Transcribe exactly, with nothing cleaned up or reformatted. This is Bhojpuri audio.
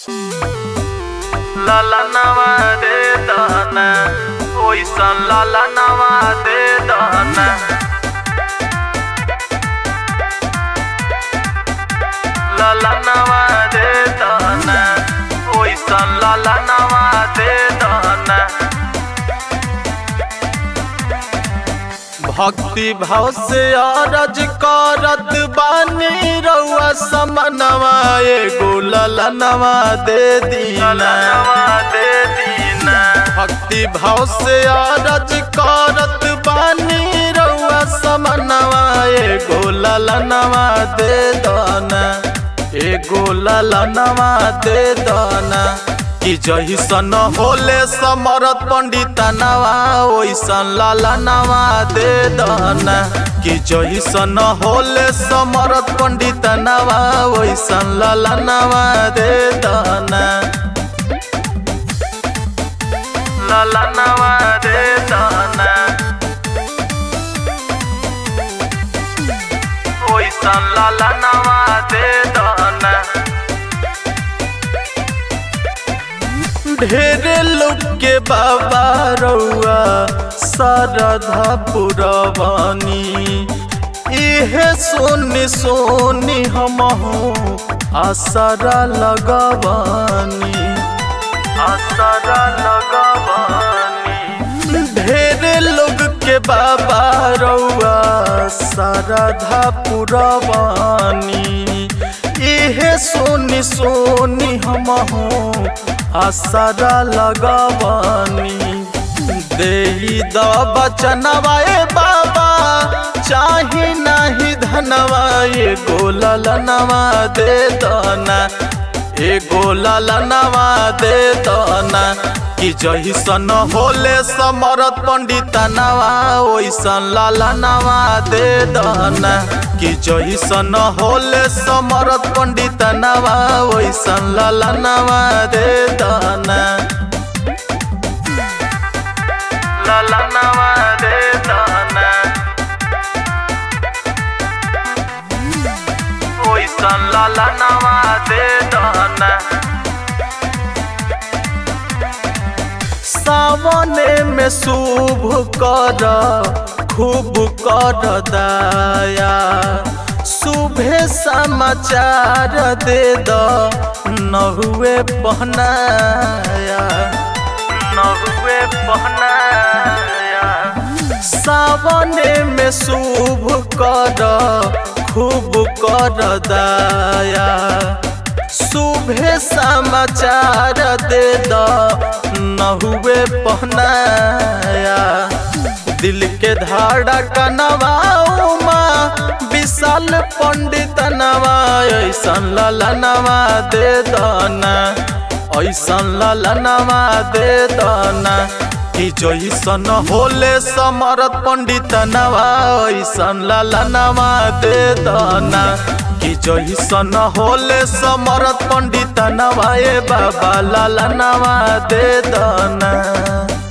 लाला नवा दे दाना ओइसन लाला नवा दे दाना लाला नवा दे दाना ओइसन लाला नवा दे दाना। भक्ति भाव से अरज करत बानी रउआ समनवा एगो ललनवा दे दीना दे दीना। भक्ति भाव से अरज करत बानी रउआ समनवा एगो ललनवा दे दाना एगो ललनवा दे दाना। कि जहिसन होले समरत पंडितनवा ओइसन ललनवा दे दाना। कि जहिसन होले समरत पंडितनवा ओइसन ललनवा दे दाना ललनवा दे दाना ओइसन ललनवा दे दाना। ढेरे लोग के बाबा रउआ शारदा पुरवानी इहे सोनी सोनी हमहू आसरा लगवानी आसरा लगवानी। ढेरे लोग के बाबा रउआ शारदा पुरवानी इहे सोनी सोनी हमहू आसरा लगवानी। देही द बचनवा ए बाबा चाही नाही धनवा एगो ललनवा दे दाना एगो ललनवा दे दाना। कि जहिसन होले समरत पंडितनवा ओइसन ललनवा दे दाना। कि जहिसन होले समरत पंडितनवा ओइसन ललनवा दे दाना ललनवा दे दाना ओइसन ललनवा दे दाना। सावने में शुभ कर खूब कर दया शुभे समाचार दे द नहुए पहनाया नहुए पहनाया। सावने में शुभ कर खूब कर दया शुभे समाचार दे द नहुए पहनाया। दिल के धड़कनवा उमा विशाल पंडितनवा ऐसन ललनवा दे दाना ऐसन ललनवा दे दाना। कि जइसन होले समरत पंडितनवा ऐसन ललनवा दे दाना। कि जइसन होले समरत पंडितनवा ए बाबा ललनवा दे दाना।